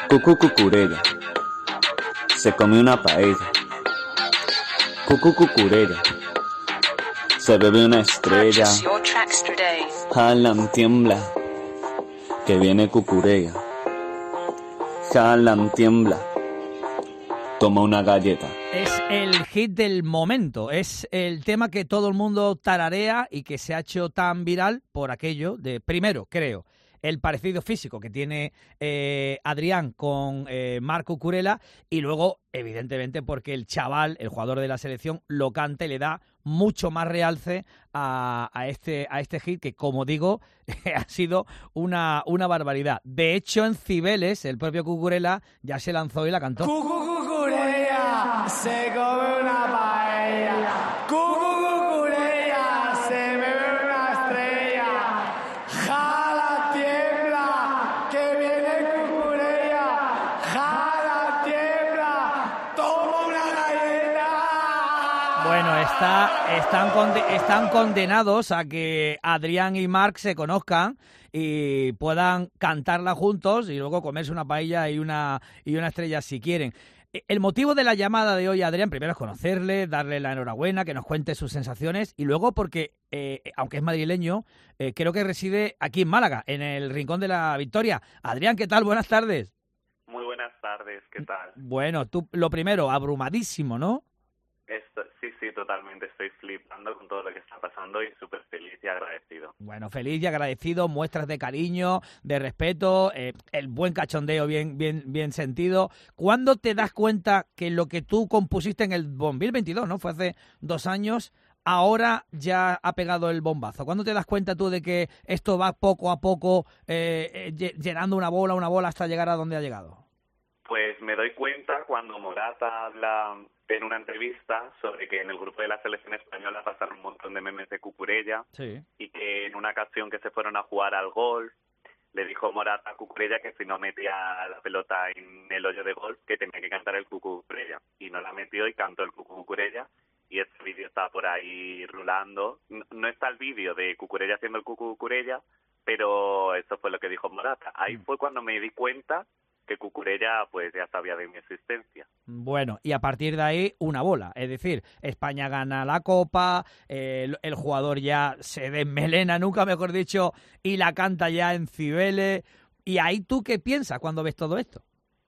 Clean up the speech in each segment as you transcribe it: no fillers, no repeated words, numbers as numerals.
Cucú cucurella, se come una paella. Cucú cucurella, se bebe una estrella. Jalan tiembla, que viene cucurella. Jalan tiembla, toma una galleta. Es el hit del momento, es el tema que todo el mundo tararea y que se ha hecho tan viral por aquello de, primero, creo, el parecido físico que tiene Adrián con Marc Cucurella, y luego, evidentemente, porque el chaval, el jugador de la selección, lo canta y le da mucho más realce a este hit que, como digo, ha sido una barbaridad. De hecho, en Cibeles, el propio Cucurella ya se lanzó y la cantó. Cucurella se come una paella. Cucurella se bebe una estrella. Jala tiembla, que viene Cucurella. Jala tiembla, toma una galleta. Bueno, están condenados a que Adrián y Marc se conozcan y puedan cantarla juntos y luego comerse una paella y una estrella si quieren. El motivo de la llamada de hoy, Adrián, primero es conocerle, darle la enhorabuena, que nos cuente sus sensaciones, y luego porque, aunque es madrileño, creo que reside aquí en Málaga, en el Rincón de la Victoria. Adrián, ¿qué tal? Buenas tardes. Muy buenas tardes, ¿qué tal? Bueno, tú, lo primero, abrumadísimo, ¿no? Sí, totalmente. Estoy flipando con todo lo que está pasando y súper feliz y agradecido. Bueno, feliz y agradecido, muestras de cariño, de respeto, el buen cachondeo bien sentido. ¿Cuándo te das cuenta que lo que tú compusiste en el 2022, ¿no? Fue hace 2 años, ahora ya ha pegado el bombazo? ¿Cuándo te das cuenta tú de que esto va poco a poco llenando una bola hasta llegar a donde ha llegado? Pues me doy cuenta cuando Morata habla en una entrevista sobre que en el grupo de la selección española pasaron un montón de memes de Cucurella, sí, y que en una ocasión que se fueron a jugar al golf, le dijo Morata a Cucurella que si no metía la pelota en el hoyo de golf, que tenía que cantar el Cucurella, y no la metió y cantó el Cucurella, y ese vídeo está por ahí rulando. No está el vídeo de Cucurella haciendo el Cucurella, pero eso fue lo que dijo Morata. Ahí fue cuando me di cuenta que Cucurella pues ya sabía de mi existencia. Bueno, y a partir de ahí una bola, es decir, España gana la Copa, el jugador ya se desmelena, nunca mejor dicho, y la canta ya en Cibeles. ¿Y ahí tú qué piensas cuando ves todo esto?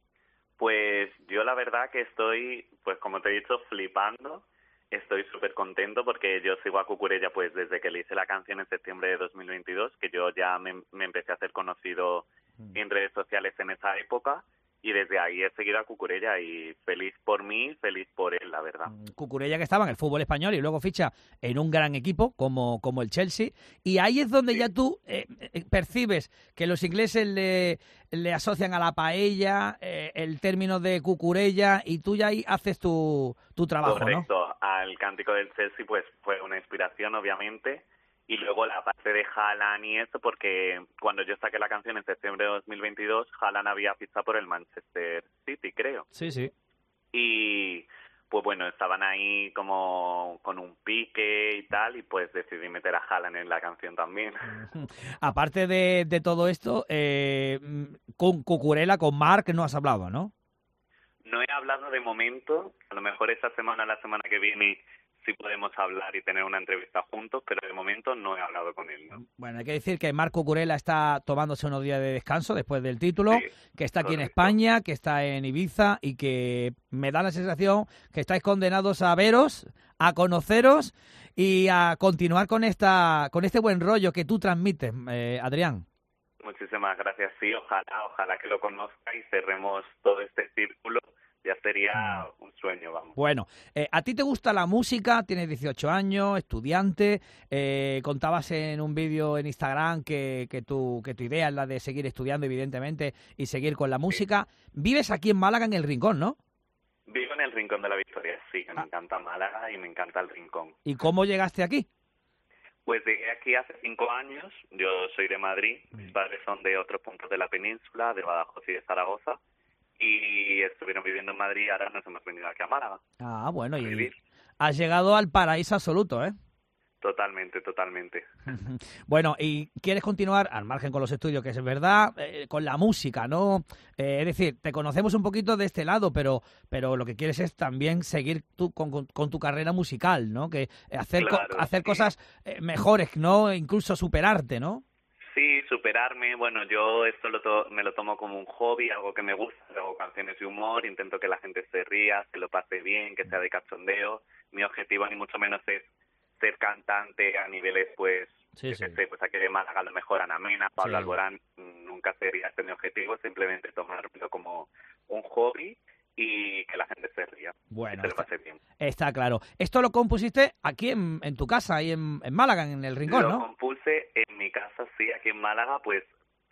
Pues yo la verdad que estoy, pues como te he dicho, flipando. Estoy súper contento porque yo sigo a Cucurella pues desde que le hice la canción en septiembre de 2022, que yo ya me empecé a hacer conocido en redes sociales en esa época, y desde ahí he seguido a Cucurella y feliz por mí, feliz por él, la verdad. Cucurella, que estaba en el fútbol español y luego ficha en un gran equipo como el Chelsea, y ahí es donde ya tú percibes que los ingleses le asocian a la paella el término de Cucurella, y tú ya ahí haces tu trabajo. Correcto, ¿no? Al cántico del Chelsea pues fue una inspiración, obviamente, y luego la parte de Haaland y eso, porque cuando yo saqué la canción en septiembre de 2022, Haaland había fichado por el Manchester City, creo. Sí. Y pues bueno, estaban ahí como con un pique y tal, y pues decidí meter a Haaland en la canción también. Aparte de todo esto, con Cucurella, con Marc, no has hablado, ¿no? No he hablado de momento, a lo mejor esta semana, la semana que viene, sí podemos hablar y tener una entrevista juntos, pero de momento no he hablado con él, ¿no? Bueno, hay que decir que Marc Cucurella está tomándose unos días de descanso después del título, Sí, que está aquí en correcto. España, que está en Ibiza, y que me da la sensación que estáis condenados a veros, a conoceros y a continuar con este buen rollo que tú transmites, Adrián. Muchísimas gracias, sí, ojalá que lo conozca y cerremos todo este círculo. Ya sería un sueño, vamos. Bueno, ¿a ti te gusta la música? Tienes 18 años, estudiante, contabas en un vídeo en Instagram que tu idea es la de seguir estudiando, evidentemente, y seguir con la música. Vives aquí en Málaga, en el Rincón, ¿no? Vivo en el Rincón de la Victoria, sí, que me encanta Málaga y me encanta el Rincón. ¿Y cómo llegaste aquí? Pues llegué aquí hace 5 años, yo soy de Madrid, mis padres son de otros puntos de la península, de Badajoz y de Zaragoza, y estuvieron viviendo en Madrid y ahora nos hemos venido aquí a Málaga. Ah, bueno, y vivir. has llegado al paraíso absoluto, ¿eh? Totalmente, totalmente. Bueno, y quieres continuar, al margen con los estudios, que es verdad, con la música, ¿no? Es decir, te conocemos un poquito de este lado, pero lo que quieres es también seguir tú con tu carrera musical, ¿no? Que hacer Sí. cosas mejores, ¿no? Incluso superarte, ¿no? Sí, superarme. Bueno, yo esto me lo tomo como un hobby, algo que me gusta. Hago canciones de humor, intento que la gente se ría, que lo pase bien, que sea de cachondeo. Mi objetivo ni mucho menos es ser cantante a niveles, pues, Sí. pues aquí de Málaga a lo mejor Ana Mena, Pablo Sí. Alborán, nunca sería este mi objetivo, simplemente tomármelo como un hobby y que la gente se ría. Bueno, y se lo pase bien. está claro. Esto lo compusiste aquí en tu casa, ahí en Málaga, en el Rincón, Lo ¿no? compuse en mi casa, sí, aquí en Málaga, pues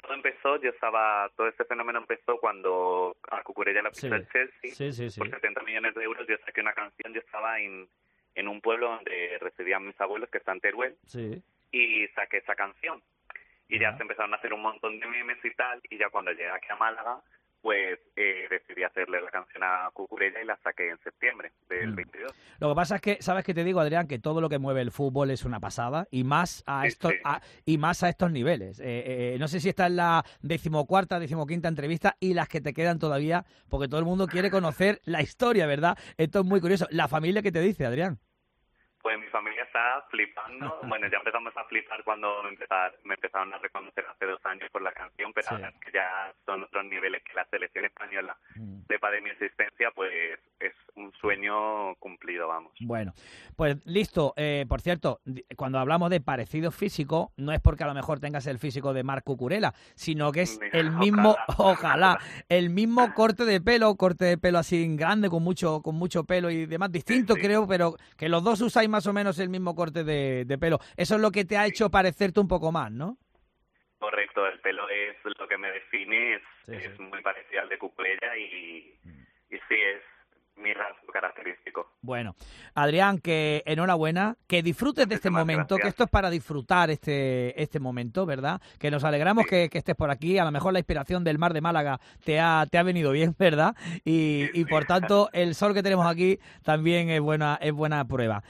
todo este fenómeno empezó cuando a Cucurella la fichó el Chelsea. Sí. Por 70 millones de euros yo saqué una canción, yo estaba en un pueblo donde residían mis abuelos, que está en Teruel, Sí. y saqué esa canción. Y ya se empezaron a hacer un montón de memes y tal, y ya cuando llegué aquí a Málaga, pues decidí hacerle la canción a Cucurella y la saqué en septiembre del 22. Lo que pasa es que, ¿sabes qué te digo, Adrián? Que todo lo que mueve el fútbol es una pasada, y más a estos a estos niveles. No sé si esta es la 14ª, 15ª entrevista y las que te quedan todavía, porque todo el mundo quiere conocer la historia, ¿verdad? Esto es muy curioso. ¿La familia qué te dice, Adrián? Pues mi familia está flipando. Bueno, ya empezamos a flipar cuando me empezaron a reconocer hace 2 años por la canción, pero ahora que ya son otros niveles, que la selección española sepa de mi existencia, pues es un sueño cumplido, vamos. Bueno, pues listo. Por cierto, cuando hablamos de parecido físico, no es porque a lo mejor tengas el físico de Marc Cucurella, sino que es el mismo, ojalá, el mismo corte de pelo así grande, con mucho pelo y demás, distinto creo, pero que los dos usáis más o menos el mismo corte de pelo. Eso es lo que te ha hecho parecerte un poco más, ¿no? Correcto, el pelo es lo que me define, es muy parecido al de Cucurella y sí, es mi rasgo característico. Bueno, Adrián, que enhorabuena, que disfrutes de este momento, gracias. que esto es para disfrutar este momento, ¿verdad? Que nos alegramos que estés por aquí, a lo mejor la inspiración del mar de Málaga te ha venido bien, ¿verdad? Y por tanto, el sol que tenemos aquí también es buena prueba.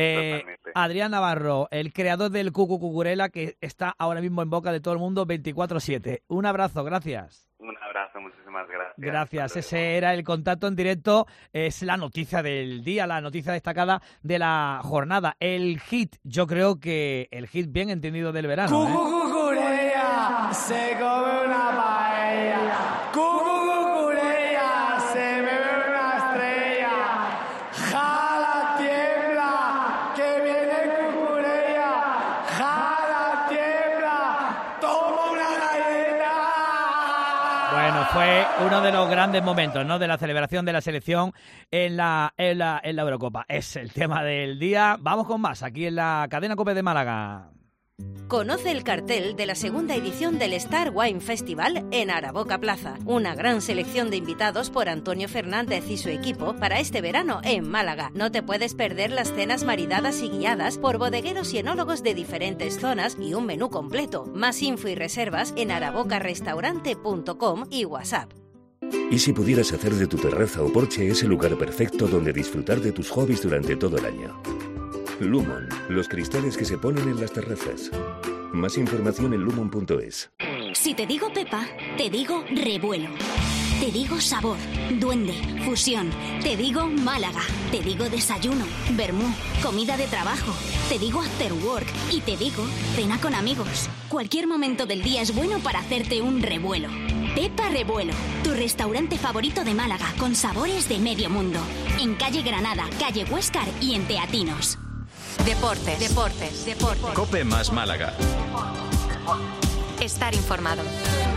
Adrián Navarro, el creador del Cucurella, que está ahora mismo en boca de todo el mundo 24/7. Un abrazo, gracias. Un abrazo, muchísimas gracias. Gracias, ese era el contacto en directo, es la noticia del día, la noticia destacada de la jornada, el hit, yo creo que el hit bien entendido del verano. Cucurella se come una paella. Cucurella se bebe una estrella. Jala tiembla, que viene Cucurella. Jala tiembla, toma una galleta. Bueno, fue uno de los grandes momentos, ¿no?, de la celebración de la selección en la Eurocopa. Es el tema del día. Vamos con más aquí en la cadena COPE de Málaga. Conoce el cartel de la segunda edición del Star Wine Festival en Araboca Plaza. Una gran selección de invitados por Antonio Fernández y su equipo para este verano en Málaga. No te puedes perder las cenas maridadas y guiadas por bodegueros y enólogos de diferentes zonas y un menú completo. Más info y reservas en arabocarestaurante.com y WhatsApp. ¿Y si pudieras hacer de tu terraza o porche ese lugar perfecto donde disfrutar de tus hobbies durante todo el año? Lumon, los cristales que se ponen en las terrazas. Más información en lumon.es. Si te digo Pepa, te digo revuelo. Te digo sabor, duende, fusión. Te digo Málaga. Te digo desayuno, vermú, comida de trabajo. Te digo after work y te digo cena con amigos. Cualquier momento del día es bueno para hacerte un revuelo. Pepa Revuelo, tu restaurante favorito de Málaga con sabores de medio mundo. En calle Granada, calle Huéscar y en Teatinos. Deportes. COPE más Málaga. Estar informado.